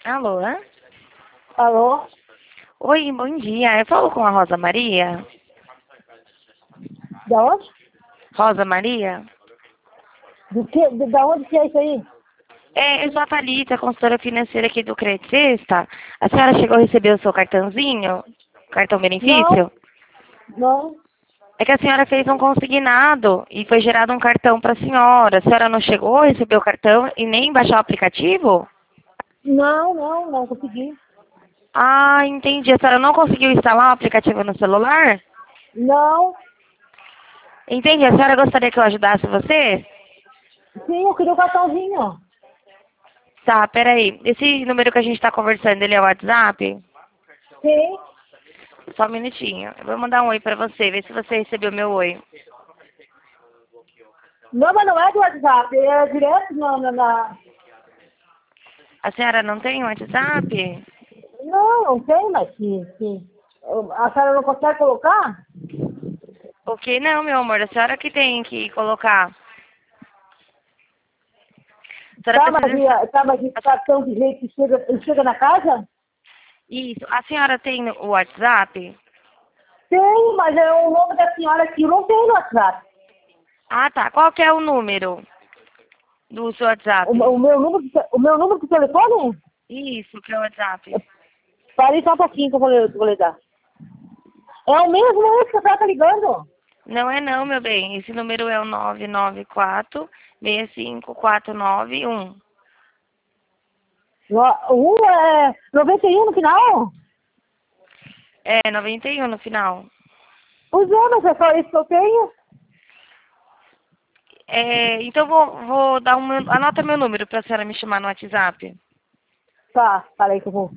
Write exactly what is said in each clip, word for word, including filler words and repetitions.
Alô? Hã? Alô? Oi, bom dia. Eu falo com a Rosa Maria? Da onde? Rosa Maria? Do que, de, da onde que é isso aí? É, eu sou a Thalita, consultora financeira aqui do Credit Sexta. A senhora chegou a receber o seu cartãozinho? Cartão Não, benefício? não, É que a senhora fez um consignado e foi gerado um cartão para a senhora. A senhora não chegou a receber o cartão e nem baixar o aplicativo? não, não, não consegui. Ah, entendi. A senhora não conseguiu instalar o aplicativo no celular? Não, Entendi. A senhora gostaria que eu ajudasse você? sim, eu queria o cartãozinho. Tá, peraí. Esse número que a gente tá conversando, ele é o WhatsApp? Sim. Só um minutinho. Eu vou mandar um oi pra você, ver se você recebeu meu oi. Não, mas não é do WhatsApp, é direto na... na, na... A senhora não tem um WhatsApp? Não, não tem, mas sim, sim. A senhora não consegue colocar? Ok, não, meu amor. A senhora que tem que colocar. A senhora Tá, mas, precisa... insta- e- tá, mas esse cartão de jeito que chega, ele chega na casa? Isso. A senhora tem o WhatsApp? Tem, mas é o nome da senhora aqui, não tem no WhatsApp. Ah, tá. Qual que é o número do seu O, WhatsApp? o meu número de, te- o meu número de telefone? Isso, que é o WhatsApp. Parei só um pouquinho que eu vou, ler- vou ler dar. É o mesmo esse que a senhora tá ligando? Não é não, meu bem. Esse número é o nove nove quatro, seis cinco quatro nove um. No- Um é noventa e um no final? É, noventa e um no final. Pois é, mas é só isso que eu tenho. É, então vou, vou dar um. meu- Anota meu número pra senhora me chamar no WhatsApp. Tá, parei que eu vou.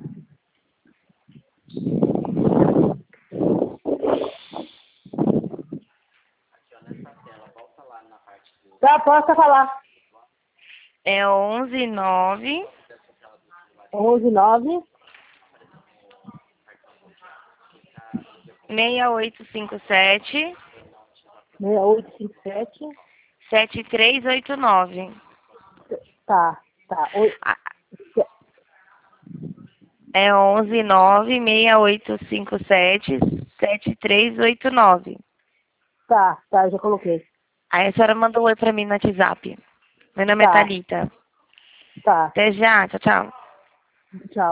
Tá, posso falar. É onze nove onze nove seis oito cinco sete seis oito cinco sete. sete três oito nove. Tá, tá. Oi, Ah, É onze nove seis oito cinco sete sete três oito nove. tá, tá, já coloquei. Aí a senhora manda um oi pra mim no WhatsApp. Meu nome é Tá, Thalita. tá. Até já, tchau, tchau. Tchau.